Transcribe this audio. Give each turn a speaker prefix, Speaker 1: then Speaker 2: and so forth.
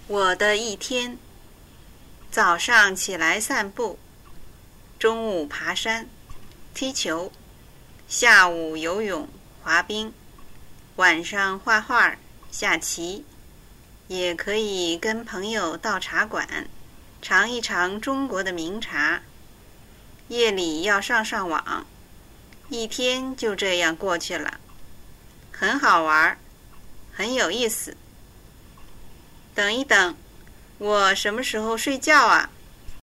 Speaker 1: 我的一天：早上起来散步，中午爬山、踢球，下午游泳、滑冰，晚上画画、下棋，也可以跟朋友到茶馆尝一尝中国的名茶。夜里要上网，一天就这样过去了，很好玩，很有意思。等一等，我什么时候睡觉啊？